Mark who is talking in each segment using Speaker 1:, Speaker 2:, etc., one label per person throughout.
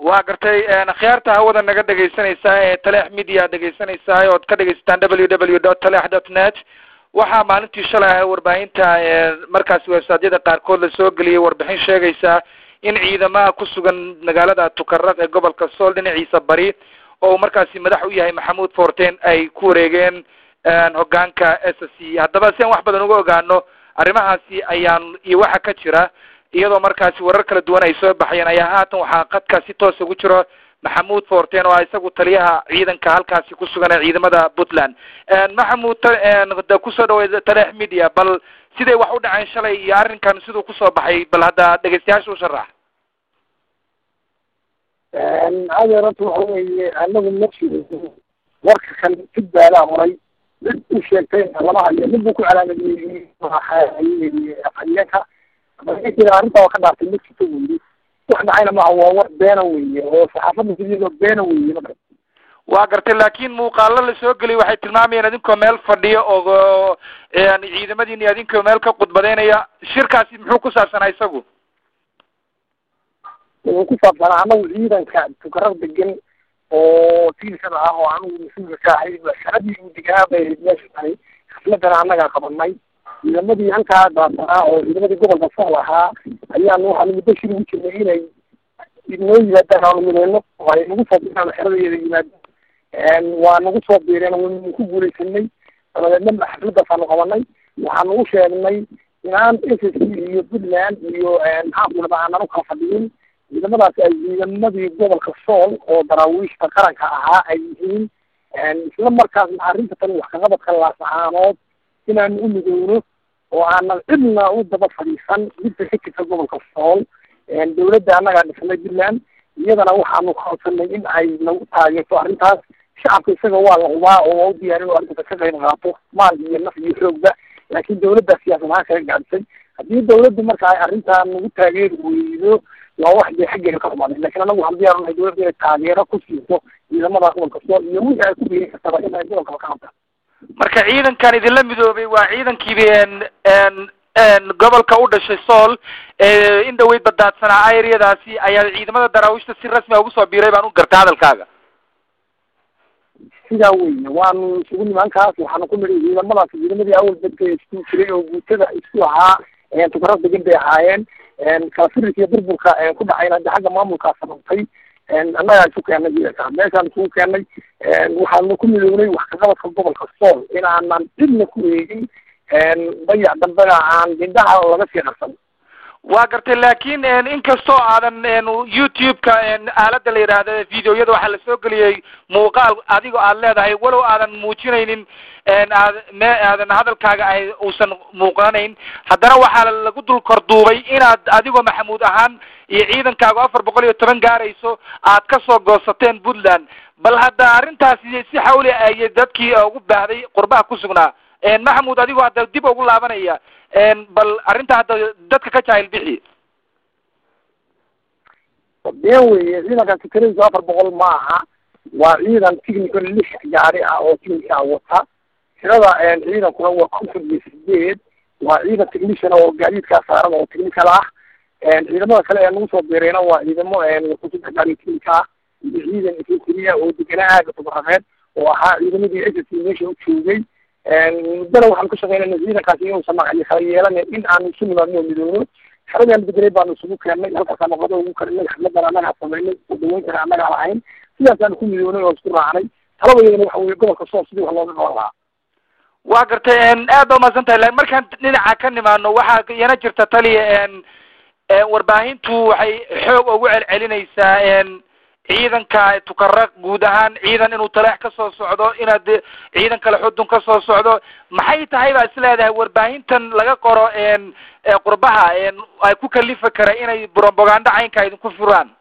Speaker 1: waa gartay khiyaarta hawada naga dhagaysanaysaa ee Taleex Media dhagaysanaysaa oo ka dhagaysataan www.taleex.net waxaa maalintii shalay warbaahinta markaas website-yada qaarkood la soo galiyay warbixin sheegaysa in ciidamada ku sugan magaalada Tukarraq ee gobolka Sool dhinaciisa bari oo markaasi madax u yahay Maxamuud Forteen ay ku wareegeen hoggaanka SSC. haddaba si aan wax badan uga ogaano arrimahaasi ayaan iyo waxa ka jira iyadoo markaasi warar kala duwan ay soo baxayeen ayaa haatan waxaa qadka si toos ugu jiro Maxamuud Forteen oo isagu taliyaha ciidanka halkaasi ku sugan ee ciidamada Puntland. Maxamuud ku soo dhaweeyay Taleex Media bal sidee wax u dhaceen shalay iyo arrinkan sidoo ku soo baxay bal hadda dhageystayaasha u sharax.
Speaker 2: adeeratu waxa weeye anagu nafsi warka kan tibaala maray mid u sheegtay lama hayo mid ku calaamadiyay afayeenka markii arrinta ka dhaafay mid ku weeyay wax dhacayna ma waa war beena weeye oo saxaafadda sidoo beena weeye
Speaker 1: waa gartay laakiin muuqaalo la soo galay waxay tilmaamayeen idinkoo meel fadhiyo oo ciidamadiina idinkoo meel ka qudbadeynaya shirkaasi muxuu ku saabsanaa isagu
Speaker 2: ku saabsanaa anagu ciidanka Tukarraq degan oo tiirkada ah oo anigu mas'uul ka ahay shaqadii uu digaabay meesha xafladan anaga qabanay ciidamadii halkaa daataa oo ciidamadii gobolka Sool ahaa ayaan waxaan muddo shir ugu jirnay inay inoo yimaadaan oo midayno oo ay nagu soo biiraan xeradeeda yimaadaan waa nagu soo biireen oo ku guuleysanay dabadna xafladda aan qabanay waxaan ugu sheegnay inaan SSC iyo Puntland iyo xaafadda aan ka fadhiyin ciidamadaas ay ciidamadii gobolka Sool oo daraawiishta qaranka ahaa ay yihiin isla markaasna arrinta tan wax ka qabadka laasaanood inaan u midowno oo aan cidna u daba fadhiisan midda xigta gobolka Sool dawladda anaga dhisnay Puntland iyadana waxaanu codsanay in ay nagu taageerto arrintaas shacabka isaga waa la hubaa oo u diyaariyay arrinta ka qayb qaato maal iyo naf iyo xoogba laakiin dawladda siyaasadda ka gaadhay haddii dawladdu marka ay arrintan nagu taageeri weydo waa wax xaggeena ka xumaanay laakiin anagu waxaan diyaarinahay dawladda inay taageero ku siiso ciidamada gobolka Sool iyo wixii ay ku biirin kartaa in ay gobolka ka qabtaan
Speaker 1: marka ciidankan idinla midoobay waa ciidankii gobolka u dhashay Sool in dhaweyd badaadsana ayriyadaasi ayaa ciidamada daraawiishta si rasmi ah ugu soo biiray baan u gartaa hadalkaaga
Speaker 2: sidaa weeye waanu isugu nimankaas waxaanu ku midhay ciidamadii awal dadka isku jiray oo guutada isku ahaa Tukarraq degan bay ahaayeen kala firirka iyo burburka ku dhacayna xagga maamulka sababtay annaga isu keenay meeshaan isugu keenay waxaanu ku midownay wax ka qabadka gobolka Sool in aanan cidna ku eegin bayac dambana aan indhaha laga sii qarsan
Speaker 1: waa gartay laakiin inkastoo aadan YouTube-ka aaladda la yiraahdo videoyada waxa la soo galiyay muuqaal adigoo aad leedahay walow aadan muujinaynin aadan hadalkaaga ay uusan muuqanayn haddana waxaa lagu dul korduubay inaad adigoo Maxamuud ahaan iyo ciidankaaga 410 gaarayso aad ka soo goosateen Puntland bal hadda arrintaasi si xawli ay dadkii ugu baahday qurbaha ku sugnaa Maxamuud adigoo hadda dib ugu laabanaya bal arrinta hadda dadka ka jaahil bixi
Speaker 2: weeye ciidanka Tukarraq 400 ma aha waa ciidan technical lix gaari ah oo technical wata tirada ciidankuna waa 58 waa ciidan technician oo gaadiidka saaran oo technical ah ciidamada kale ee nagu soo biirayna waa ciidamo waxa gaari technical ciidan Ethiopia oo deganaa Tukarraq oo ahaa ciidamadii SSC meesha u joogay muddana waxaan ku shaqeynay ciidankaasi inuu samaaxay kala yeelanay in aan isu nimaadno midowno xaradan bedelay baan isugu keenay halkaas aan noqdo ugu karinay xafladan anaga sameynay oo dhaweyn kara anaga ahayn sidaas aan ku midownay oo isku raacnay talabadeena waxa weeye gobolka Sool sidii wax looga qaban lahaa
Speaker 1: waa gartay aad baa mahadsantahay laakiin markaan dhinaca ka nimaano waxaa yana jirta taliya warbaahintu waxay xoog ugu celcelinaysaa ciidanka Tukarraq guud ahaan ciidan inuu Taleex ka soo socdo inaad ciidan kale xudun ka soo socdo maxay tahay baa isleedahay warbaahintan laga qoro qurbaha ay ku kalifa kara inay propaganda caynka idinku furaan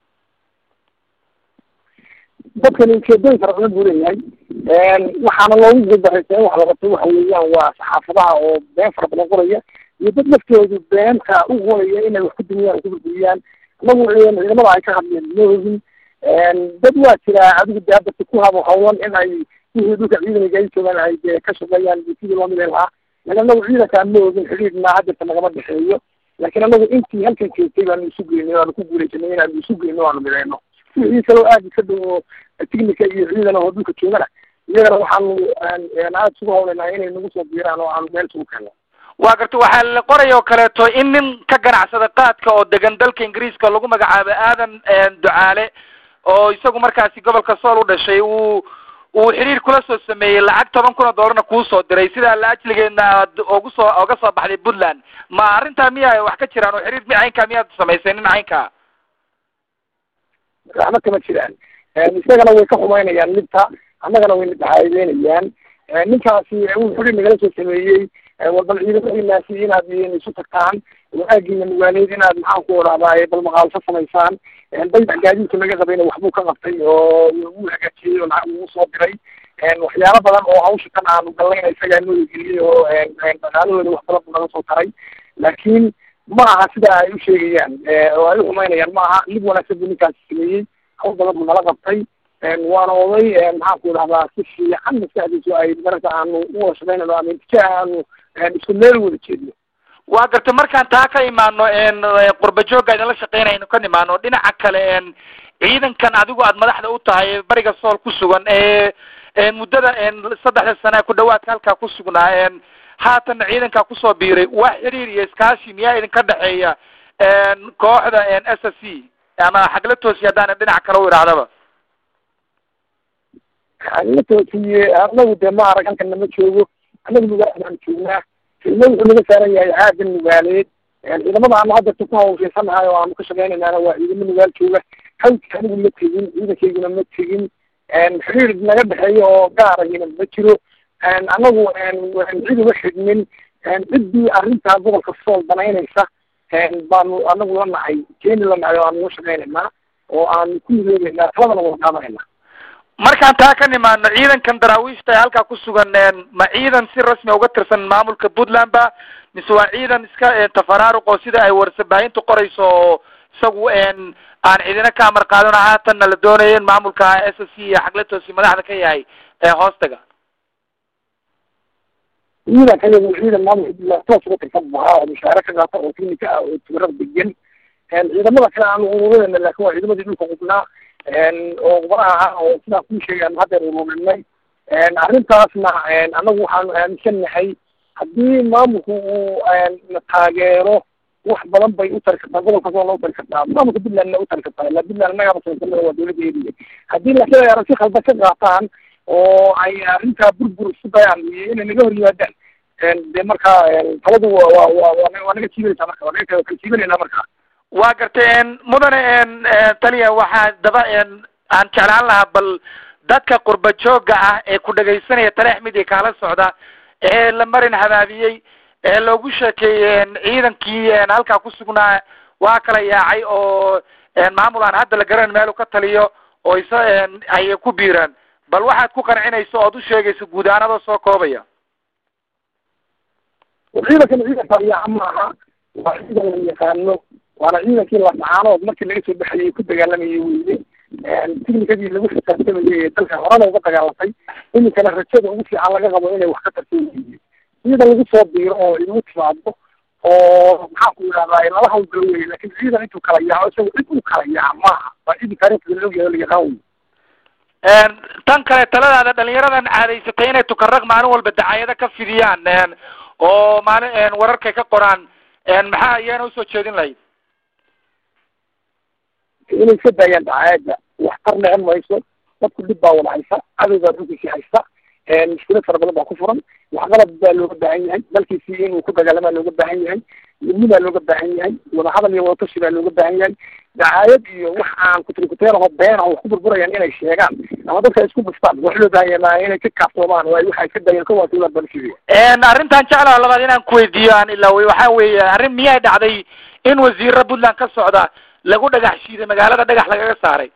Speaker 2: dadkan ujeedooyin fara badan buu leeyahay waxaana loogu guuldarraystay wax laga qabto waxa weeyaan waa saxaafadaha oo been fara badan qoraya iyo dad naftoodu beenta u qoraya inay wax ku dumiyaan ku burburiyaan anagu ciidamada ay ka hadleen moogin dad waa jira adigu dadka ku habo hawlan in ay dhulka ciidanka ay joogaan ay ka shaqeeyaan sidii loo miday lahaa laakiin anagu ciidanka moogin xiriirna hadda nagama dhexeeyo laakiin anagu intii halkan joogtay baan isu geynay waan ku guuleysanay inaan isu geyno waan midayno wixii kaloo aada iska dhow technica iyo ciidana oo dhulka joogana iyagana waxaanu aada isugu hawlenahay inay nagu soo biiraan oo aanu meel sugu keenno.
Speaker 1: waa garta waxaa la qoray oo kaleeto in nin ka ganacsada qaadka oo degan dalka ingiriiska lagu magacaabo aadan ducaale oo isagu markaasi gobolka sool u dhashay uu xiriir kula soo sameeyey lacag $10,000 kuu soo diray sidaa la ajligeedna aad oga soo baxday puntland ma arrintaa miya wax ka jiraan oo xiriir caynkaa miyaad samaysay nin caynkaa?
Speaker 2: waxba kama jiraan, isagana way ka xumaynayaan midta, annagana wayna daxaadeynayaan. ninkaasi uu xiriir nagala soo sameeyey bal ciidamadiinaasi inaad isu tagtaan waagiina magaaleed inaad maxaan ku odhahdaa bal maqaalso samaysaan. dayax gaadiidka laga qabayna waxbuu ka qabtay oo uu hagaajiyey oo lacag ugu soo diray. waxyaalo badan oo hawsha kan aanu gallayna isagaa noo geliyey oo dhaqaalahooda wax badan buu naga soo taray, laakiin ma aha sida ay u sheegayaan oo ay u xumaynayaan. ma aha lib wanaagsan buu ninkaasi sameeyey, hawl badan buu nala qabtay, waana oday maxaan ku idhahdaa si fiican maskaxdiisu ay mararka aanu u wada shaqaynayno ama intijaa aanu isku meel wada jeedno.
Speaker 1: waa garta markaan taa ka imaano qurba joogga idinla shaqaynayno ka imaano dhinaca kale ciidankan adigu aad madaxda u tahay bariga sool ku sugan muddada 3 sano ku dhawaadka halkaa ku sugnaa haatan ciidankaa kusoo biiray wax xiriir iyo iskaashi miyaa idinka dhexeeya kooxda SSC ama xagla toosi haddaan dhinac kale u idhaahdaba?
Speaker 2: xagla toosiye anagu dee ma arag halkan nama joogo, anagu nugaadaan joognaa. filmo wuxuu naga saaran yahay aadan nugaaleed. ciidamada aanu hadda ku hawlkeysanahay oo aanu ka shaqaynaynaana waa ciidamo nugaal jooga. hawdka anigu ma tegin, ciidankayguna ma tegin, xiriir naga dhexeeya oo gaarayina ma jiro. anagu cid uma xidhmin, ciddii arrintaa gobolka sool banaynaysa baanu anagu la nahay keeni la nahay oo aanu uga shaqaynaynaa oo aanu ku midoobeynaa taladana wada qaadanayna.
Speaker 1: markaan taa ka nimaano ciidankan daraawiishta ee halkaa ku sugan ma ciidan si rasmi uga tirsan maamulka puntland ba mise waa ciidan iska tafaraaruq oo sida ay warsabaahintu qorayso oo isagu aan ciidina ka amar qaadano haatanna la doonayeen maamulka SSC iyo xagla toosi madaxda ka yahay hoostaga?
Speaker 2: ciidankan ciidan maamulka puntland toos uga tirsan buhaa oo mushaare ka qaata oo klinika ah oo tugarada degan. ciidamada kale aanu ururinayna laakin waa ciidamadii dhulka qubnaa oo qubanaha ah oo sidaa kuu sheegaan haddeer ururinay. arrintaasna anagu waxaanu aaminsannahay haddii maamulku uu na taageero wax badan bay u tari kartaa, gobolka soolna u tari kartaa, maamulka puntlandna u tari kartaa. ila puntland annagaaba saysanada waa dawladdeediya. haddii laakiin ay aragti khaldan ka qaataan oo ay arrintaa burbur isku dayaan iyo inay naga hor yimaadaan dee markaa taladu waa naga jiibanaysaa marka waa naga kala jiibanaynaa markaa.
Speaker 1: waa gartay mudane taliya waxaa daba aan jeclaan lahaa bal dadka qurba joogga ah ee ku dhagaysanaya taleex media kaala socda ee la marin habaabiyey ee loogu sheekeeyey ciidankii halkaa ku sugnaa waa kala yaacay oo maamul aan hadda la garan meel u ka taliyo oo ay ku biiraan, bal waxaad ku qancinayso ood u sheegayso guud ahaanadoo soo koobaya.
Speaker 2: ciidanka yaaca maaha, waa ciidan la yaqaano, waana ciidankii lascaanood markii laga soo baxayay ku dagaalamayay weye. tiknikadii lagu xisaabtamayay ee dalka horena uga dagaalamtay, iminkana rajada ugu fiican laga qabo inay wax ka tartan weye. ciidan lagu soo biiro oo igu timaado oo maxaan ku idhahdaa lala hawlgalo weye, laakin ciidan intuu kala yaaco isaga cid u kala yaaca maaha, waa ciidan taariikhda laogyahay la yaqaan wey.
Speaker 1: tan kale taladaada dhalinyaradan caadaysatay inay tukaraq maalin walba dacayado ka fidiyaan oo maalin wararkay ka qoraan maxaa ayaana usoo jeedin lahayd?
Speaker 2: inay iska daayaan dacaayada, wax tar noqon mayso. dadku dhib baa wada haysa, cadowbaa dhulkiisii haysta, mushkilad fara badan baa ku furan. waxqalad baa looga baahan yahay, dalkiisii inuu ku dagaalamaa looga baahan yahay, midni baa looga baahan yahay, wadahadal iyo wadatashi baa looga baahan yahay. dacaayad iyo wax aan kutrikuteeraho been oo wax ku burburayaan inay sheegaan ama dadka isku bustaan wax loo baahan yahay inay ka kaaftoomaan oo ay waxa iska daayeen kuwaas ula balsiyo.
Speaker 1: arrintan jeclaha labaad inaan kuweydiiyo aan ilaa waxaa weeye arrin miyay dhacday in wasiirra puntland ka socda lagu dhagax shiiday magaalada dhagax lagaga saaray?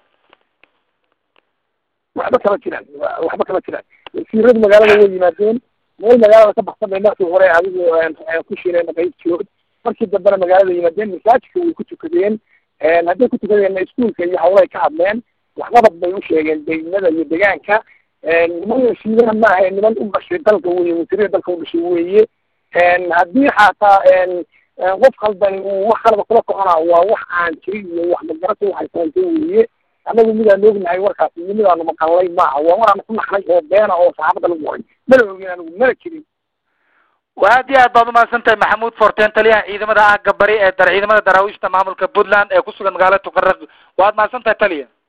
Speaker 2: waxba kama jiraan, waxba kama jiraan. wasiiradu magaalada way yimaadeen, meel magaalada ka baxsan bay markii hore adigu ku shireen qaybtood, markii dambena magaalada yimaadeen, masaajidka way ku tukadeen. hadday ku tukadeen iskuulka iyo hawlay ka hadleen, waxqabad bay u sheegeen deegnada iyo deegaanka. niman shiidana maaha, niman u dhashay dalka weye, wasiirada dalka u dhashay weye. haddii xataa qof khaldan uu wax kalaba kula kocona waa wax aan jirin iyo wax magarata u haysanto weye. anagu midaan ognahay warkaas iyo midaanu maqalnay maaha waa waraanu ku naxnay oo beena oo saxaafadda lagu qoray mana ogin anigu mana jirin
Speaker 1: aad iyo aad baad umahadsan tahay maxamuud forten taliyaha ciidamada aagga bari ee ciidamada daraawiishta maamulka puntland ee kusugan magaalada tukaraq waad mahadsan tahay taliya